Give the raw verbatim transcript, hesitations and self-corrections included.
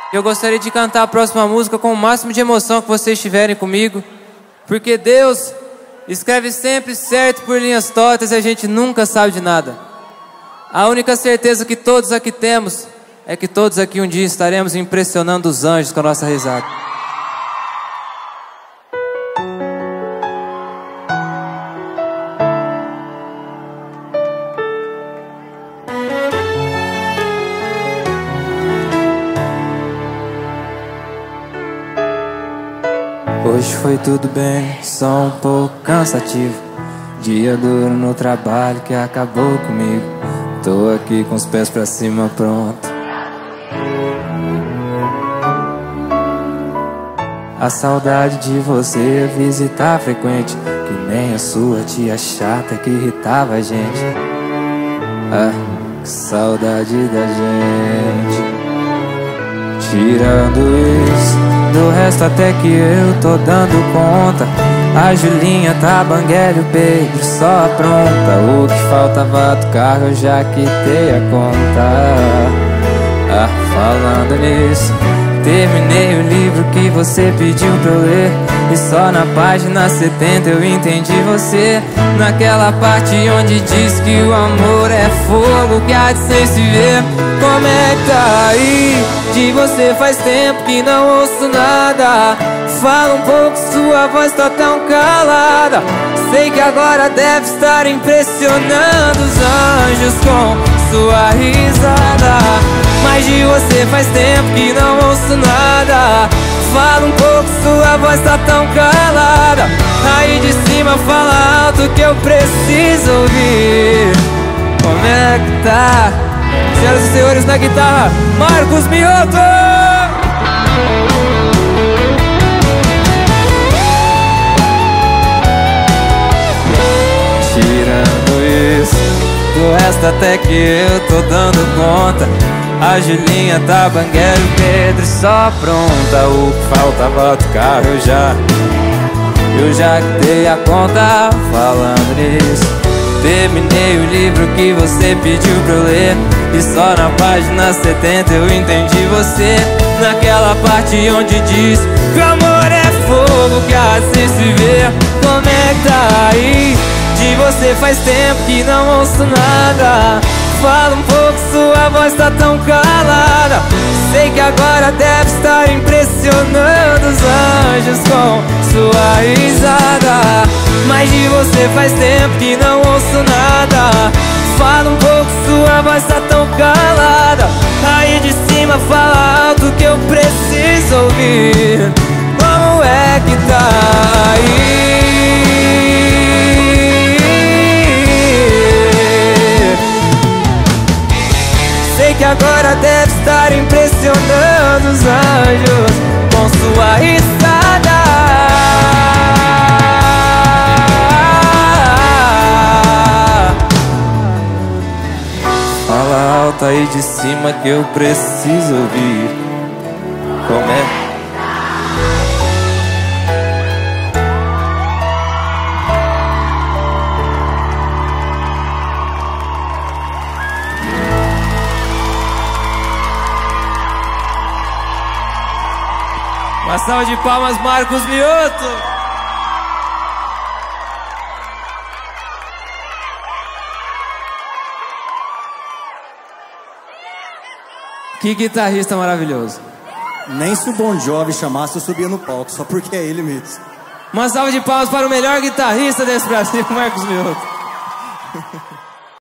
Eu gostaria de cantar a próxima música com o máximo de emoção que vocês estiverem comigo, porque Deus escreve sempre certo por linhas tortas e a gente nunca sabe de nada. A única certeza que todos aqui temos é que todos aqui um dia estaremos impressionando os anjos com a nossa risada. Hoje foi tudo bem, só um pouco cansativo. Dia duro no trabalho que acabou comigo. Tô aqui com os pés pra cima, pronto. A saudade de você é visitar frequente, que nem a sua tia chata que irritava a gente. Ah, que saudade da gente. Tirando isso, do resto até que eu tô dando conta. A Julinha tá banguela e o Pedro só apronta. O que faltava do carro eu já quitei a conta. Ah, falando nisso, terminei o livro que você pediu pra eu ler, e só na página setenta eu entendi você. Naquela parte onde diz que o amor é fogo que há de sem se ver. Como é que tá aí? De você faz tempo que não ouço nada. Fala um pouco, sua voz tá tão calada. Sei que agora deve estar impressionando os anjos com sua risada. Mas de você faz tempo que não ouço nada. Fala um pouco, sua voz tá tão calada. Aí de cima fala alto que eu preciso ouvir. Como é que tá? Senhoras e senhores, na guitarra, Marcos Mioto! Tirando isso, do resto até que eu tô dando conta. A Julinha tá banguela e o Pedro só pronta. O que faltava do carro eu já Eu já dei a conta. Falando nisso, terminei o livro que você pediu pra eu ler, e só na página setenta eu entendi você. Naquela parte onde diz que o amor é fogo que há de se ver. Como é que tá aí? De você faz tempo que não ouço nada. Fala um pouco, sua voz tá tão calada. Sei que agora deve estar impressionando os anjos com sua risada. Mas de você faz tempo que não ouço nada. Fala um pouco, sua voz tá tão calada. Aí de cima fala alto que eu preciso ouvir. Como é que tá aí? Sei que agora deve estar impressionando os anjos com sua risada. Fala alto aí de cima que eu preciso ouvir. Como é? Uma salva de palmas, Marcos Mioto! Que guitarrista maravilhoso. Nem se o Bon Jovi chamasse, eu subia no palco, só porque é ele mesmo. Uma salva de palmas para o melhor guitarrista desse Brasil, Marcos Mioto.